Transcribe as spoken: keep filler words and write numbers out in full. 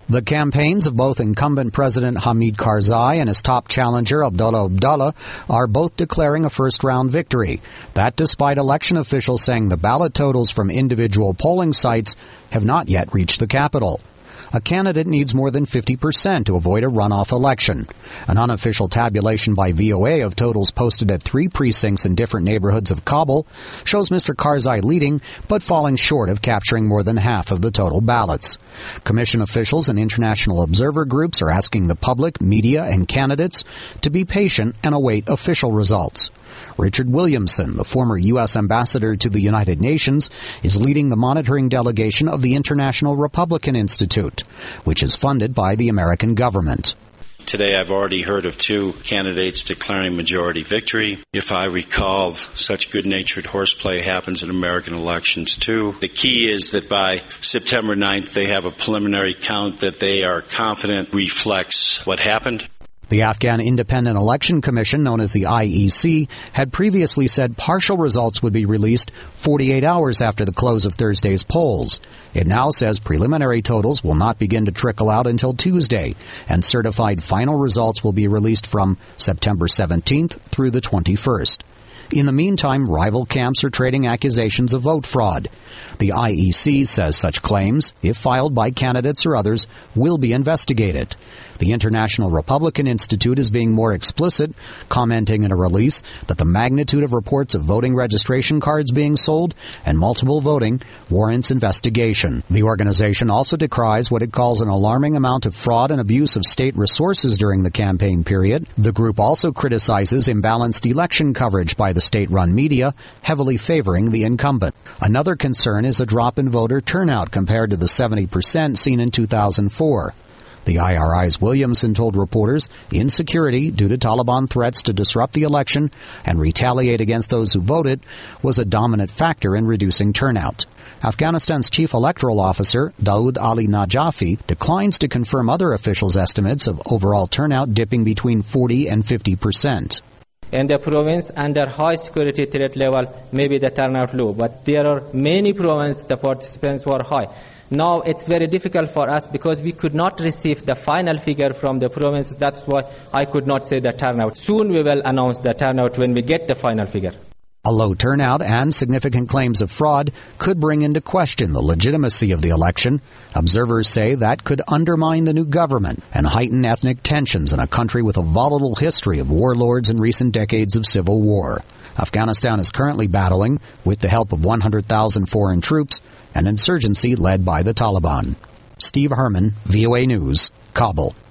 The campaigns of both incumbent President Hamid Karzai and his top challenger Abdullah Abdullah are both declaring a first-round victory. That despite election officials saying the ballot totals from individual polling sites have not yet reached the capital. A candidate needs more than fifty percent to avoid a runoff election. An unofficial tabulation by V O A of totals posted at three precincts in different neighborhoods of Kabul shows Mister Karzai leading, but falling short of capturing more than half of the total ballots. Commission officials and international observer groups are asking the public, media, and candidates to be patient and await official results. Richard Williamson, the former U S ambassador to the United Nations, is leading the monitoring delegation of the International Republican Institute, which is funded by the American government. Today I've already heard of two candidates declaring majority victory. If I recall, such good-natured horseplay happens in American elections too. The key is that by September ninth they have a preliminary count that they are confident reflects what happened. The Afghan Independent Election Commission, known as the I E C, had previously said partial results would be released forty-eight hours after the close of Thursday's polls. It now says preliminary totals will not begin to trickle out until Tuesday, and certified final results will be released from September seventeenth through the twenty-first. In the meantime, rival camps are trading accusations of vote fraud. The I E C says such claims, if filed by candidates or others, will be investigated. The International Republican Institute is being more explicit, commenting in a release that the magnitude of reports of voting registration cards being sold and multiple voting warrants investigation. The organization also decries what it calls an alarming amount of fraud and abuse of state resources during the campaign period. The group also criticizes imbalanced election coverage by the state-run media, heavily favoring the incumbent. Another concern is a drop in voter turnout compared to the seventy percent seen in two thousand four. The I R I's Williamson told reporters insecurity due to Taliban threats to disrupt the election and retaliate against those who voted was a dominant factor in reducing turnout. Afghanistan's chief electoral officer, Daoud Ali Najafi, declines to confirm other officials' estimates of overall turnout dipping between forty and fifty percent. In the province under high security threat level, maybe the turnout low, but there are many provinces the participants were high. Now it's very difficult for us because we could not receive the final figure from the province. That's why I could not say the turnout. Soon we will announce the turnout when we get the final figure. A low turnout and significant claims of fraud could bring into question the legitimacy of the election. Observers say that could undermine the new government and heighten ethnic tensions in a country with a volatile history of warlords and recent decades of civil war. Afghanistan is currently battling, with the help of one hundred thousand foreign troops, an insurgency led by the Taliban. Steve Herman, V O A News, Kabul.